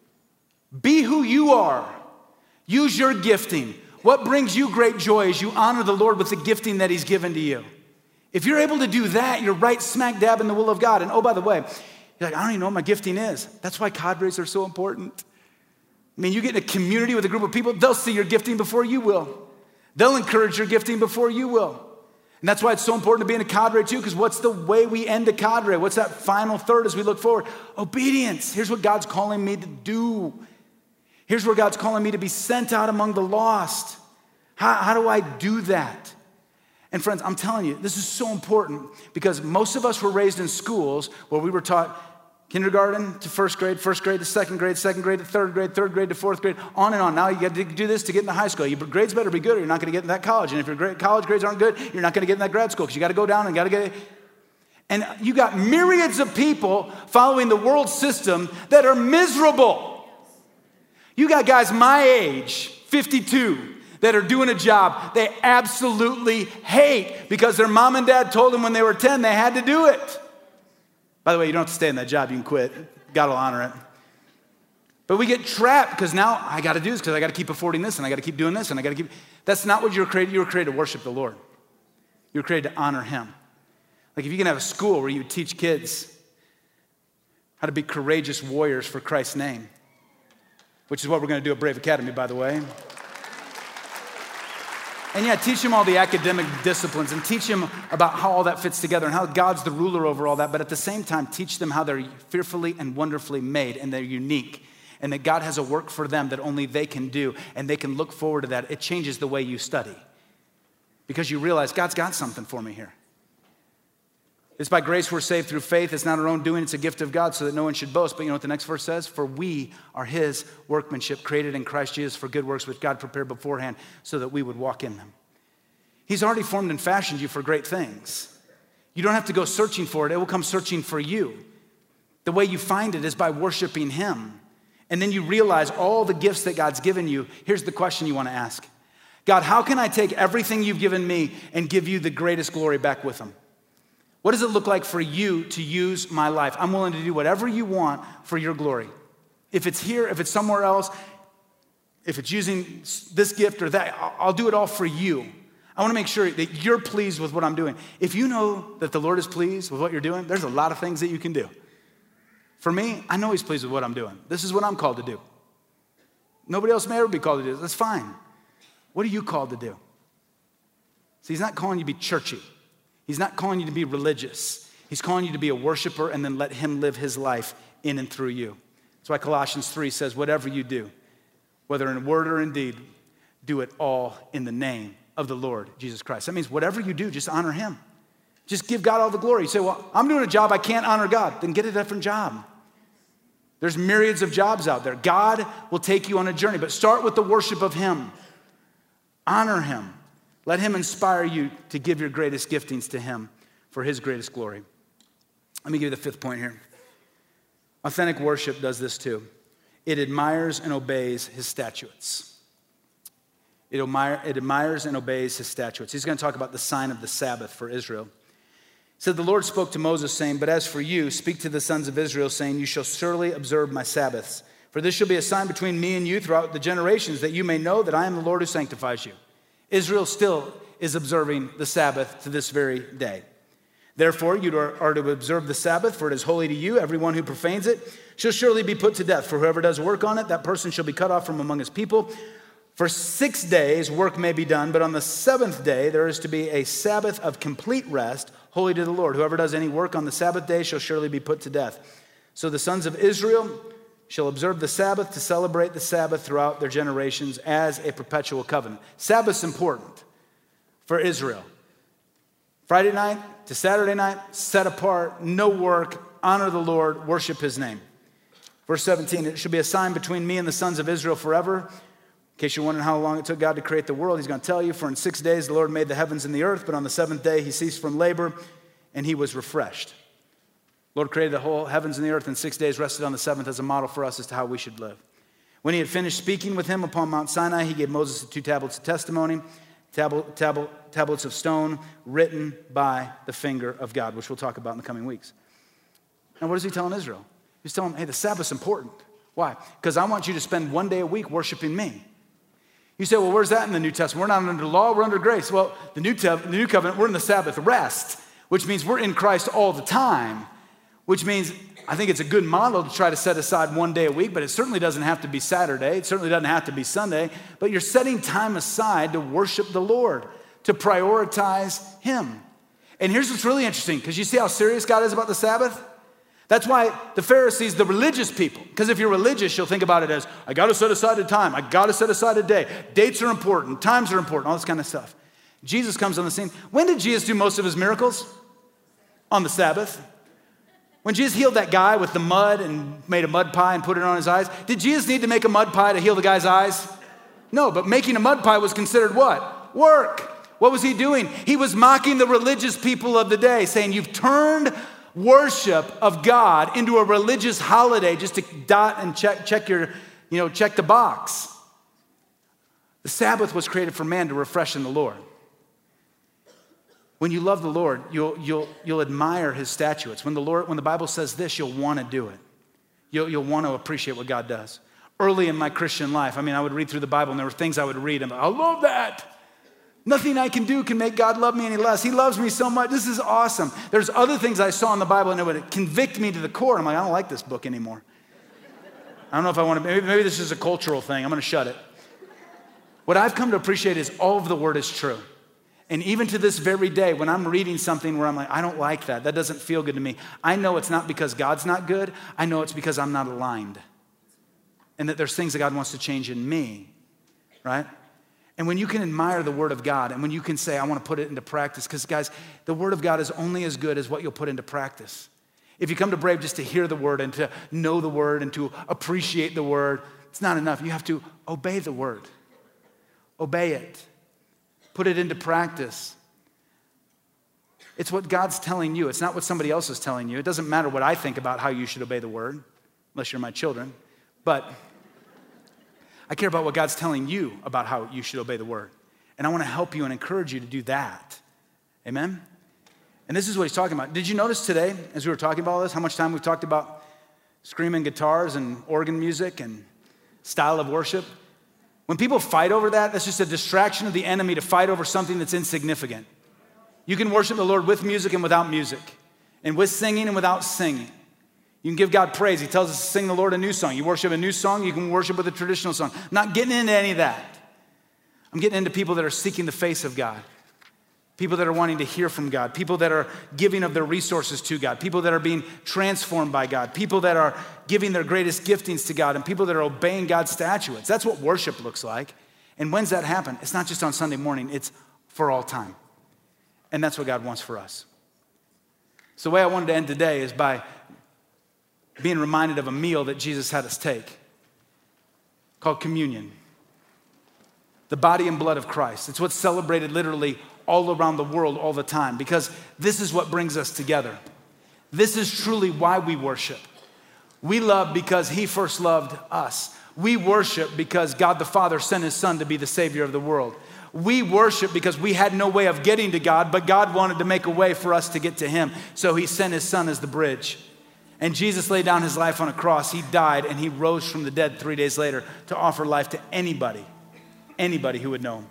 Be who you are. Use your gifting. What brings you great joy is you honor the Lord with the gifting that he's given to you. If you're able to do that, you're right smack dab in the will of God. And oh, by the way, you're like, I don't even know what my gifting is. That's why cadres are so important. I mean, you get in a community with a group of people, they'll see your gifting before you will. They'll encourage your gifting before you will. And that's why it's so important to be in a cadre too, because what's the way we end a cadre? What's that final third as we look forward? Obedience. Here's what God's calling me to do. Here's where God's calling me to be sent out among the lost. How do I do that? And friends, I'm telling you, this is so important because most of us were raised in schools where we were taught kindergarten to first grade to second grade to third grade to fourth grade, on and on. Now you got to do this to get into high school. Your grades better be good or you're not going to get in that college. And if your college grades aren't good, you're not going to get in that grad school because you got to go down and got to get. And you got myriads of people following the world system that are miserable. You got guys my age, 52, that are doing a job they absolutely hate because their mom and dad told them when they were 10 they had to do it. By the way, you don't have to stay in that job. You can quit. God will honor it. But we get trapped because now I got to do this because I got to keep affording this and I got to keep doing this and I got to keep. That's not what you were created. You were created to worship the Lord. You were created to honor him. Like if you can have a school where you teach kids how to be courageous warriors for Christ's name, which is what we're going to do at Brave Academy, by the way. And yeah, teach them all the academic disciplines and teach them about how all that fits together and how God's the ruler over all that. But at the same time, teach them how they're fearfully and wonderfully made and they're unique and that God has a work for them that only they can do and they can look forward to that. It changes the way you study because you realize God's got something for me here. It's by grace we're saved through faith. It's not our own doing. It's a gift of God so that no one should boast. But you know what the next verse says? For we are his workmanship created in Christ Jesus for good works which God prepared beforehand so that we would walk in them. He's already formed and fashioned you for great things. You don't have to go searching for it. It will come searching for you. The way you find it is by worshiping him. And then you realize all the gifts that God's given you. Here's the question you want to ask. God, how can I take everything you've given me and give you the greatest glory back with them? What does it look like for you to use my life? I'm willing to do whatever you want for your glory. If it's here, if it's somewhere else, if it's using this gift or that, I'll do it all for you. I want to make sure that you're pleased with what I'm doing. If you know that the Lord is pleased with what you're doing, there's a lot of things that you can do. For me, I know he's pleased with what I'm doing. This is what I'm called to do. Nobody else may ever be called to do this. That's fine. What are you called to do? See, he's not calling you to be churchy. He's not calling you to be religious. He's calling you to be a worshiper and then let him live his life in and through you. That's why Colossians 3 says, whatever you do, whether in word or in deed, do it all in the name of the Lord Jesus Christ. That means whatever you do, just honor him. Just give God all the glory. You say, well, I'm doing a job I can't honor God. Then get a different job. There's myriads of jobs out there. God will take you on a journey, but start with the worship of him. Honor him. Let him inspire you to give your greatest giftings to him for his greatest glory. Let me give you the fifth point here. Authentic worship does this too. It admires and obeys his statutes. It admires and obeys his statutes. He's going to talk about the sign of the Sabbath for Israel. He said, the Lord spoke to Moses saying, but as for you, speak to the sons of Israel saying, you shall surely observe my Sabbaths. For this shall be a sign between me and you throughout the generations that you may know that I am the Lord who sanctifies you. Israel still is observing the Sabbath to this very day. Therefore, you are to observe the Sabbath, for it is holy to you. Everyone who profanes it shall surely be put to death. For whoever does work on it, that person shall be cut off from among his people. For 6 days work may be done, but on the seventh day there is to be a Sabbath of complete rest, holy to the Lord. Whoever does any work on the Sabbath day shall surely be put to death. So the sons of Israel shall observe the Sabbath to celebrate the Sabbath throughout their generations as a perpetual covenant. Sabbath's important for Israel. Friday night to Saturday night, set apart, no work, honor the Lord, worship his name. Verse 17, it shall be a sign between me and the sons of Israel forever. In case you're wondering how long it took God to create the world, he's going to tell you, for in 6 days the Lord made the heavens and the earth, but on the seventh day he ceased from labor and he was refreshed. The Lord created the whole heavens and the earth in 6 days, rested on the seventh as a model for us as to how we should live. When he had finished speaking with him upon Mount Sinai, he gave Moses the 2 tablets of testimony, tablets of stone written by the finger of God, which we'll talk about in the coming weeks. And what is he telling Israel? He's telling them, hey, the Sabbath's important. Why? Because I want you to spend 1 day a week worshiping me. You say, well, where's that in the New Testament? We're not under law, we're under grace. Well, the New Covenant, we're in the Sabbath rest, which means we're in Christ all the time, which means I think it's a good model to try to set aside 1 day a week, but it certainly doesn't have to be Saturday. It certainly doesn't have to be Sunday, but you're setting time aside to worship the Lord, to prioritize him. And here's what's really interesting, because you see how serious God is about the Sabbath? That's why the Pharisees, the religious people, because if you're religious, you'll think about it as, I got to set aside a time. I got to set aside a day. Dates are important. Times are important. All this kind of stuff. Jesus comes on the scene. When did Jesus do most of his miracles? On the Sabbath. When Jesus healed that guy with the mud and made a mud pie and put it on his eyes, did Jesus need to make a mud pie to heal the guy's eyes? No, but making a mud pie was considered what? Work. What was he doing? He was mocking the religious people of the day, saying, you've turned worship of God into a religious holiday just to dot and check the box. The Sabbath was created for man to refresh in the Lord. When you love the Lord, you'll admire his statutes. When the Bible says this, you'll want to do it. You'll want to appreciate what God does. Early in my Christian life, I would read through the Bible and there were things I would read and I love that. Nothing I can do can make God love me any less. He loves me so much. This is awesome. There's other things I saw in the Bible and it would convict me to the core. I'm like, I don't like this book anymore. I don't know if I want to, maybe this is a cultural thing. I'm going to shut it. What I've come to appreciate is all of the word is true. And even to this very day, when I'm reading something where I'm like, I don't like that. That doesn't feel good to me. I know it's not because God's not good. I know it's because I'm not aligned. And that there's things that God wants to change in me, right? And when you can admire the word of God and when you can say, I want to put it into practice, because guys, the word of God is only as good as what you'll put into practice. If you come to Brave just to hear the word and to know the word and to appreciate the word, it's not enough. You have to obey the word. Obey it. Put it into practice. It's what God's telling you. It's not what somebody else is telling you. It doesn't matter what I think about how you should obey the word, unless you're my children. But I care about what God's telling you about how you should obey the word. And I want to help you and encourage you to do that. Amen? And this is what he's talking about. Did you notice today, as we were talking about all this, how much time we've talked about screaming guitars and organ music and style of worship? When people fight over that, that's just a distraction of the enemy to fight over something that's insignificant. You can worship the Lord with music and without music, and with singing and without singing. You can give God praise. He tells us to sing the Lord a new song. You worship a new song, you can worship with a traditional song. I'm not getting into any of that. I'm getting into people that are seeking the face of God, people that are wanting to hear from God, people that are giving of their resources to God, people that are being transformed by God, people that are giving their greatest giftings to God, and people that are obeying God's statutes. That's what worship looks like. And when's that happen? It's not just on Sunday morning, it's for all time. And that's what God wants for us. So the way I wanted to end today is by being reminded of a meal that Jesus had us take called communion. The body and blood of Christ. It's what's celebrated literally all around the world all the time, because this is what brings us together. This is truly why we worship. We love because he first loved us. We worship because God the Father sent his Son to be the Savior of the world. We worship because we had no way of getting to God, but God wanted to make a way for us to get to him. So he sent his Son as the bridge. And Jesus laid down his life on a cross. He died and he rose from the dead 3 days later to offer life to anybody who would know him.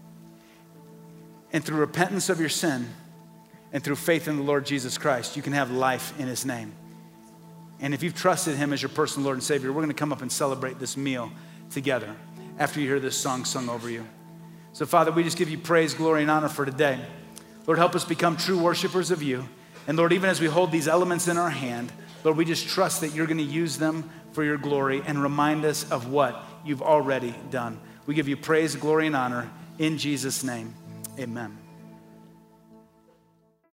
And through repentance of your sin and through faith in the Lord Jesus Christ, you can have life in his name. And if you've trusted him as your personal Lord and Savior, we're going to come up and celebrate this meal together. after you hear this song sung over you. So Father, we just give you praise, glory, and honor for today. Lord, help us become true worshipers of you. And Lord, even as we hold these elements in our hand, Lord, we just trust that you're going to use them for your glory and remind us of what you've already done. We give you praise, glory, and honor in Jesus' name. Amen.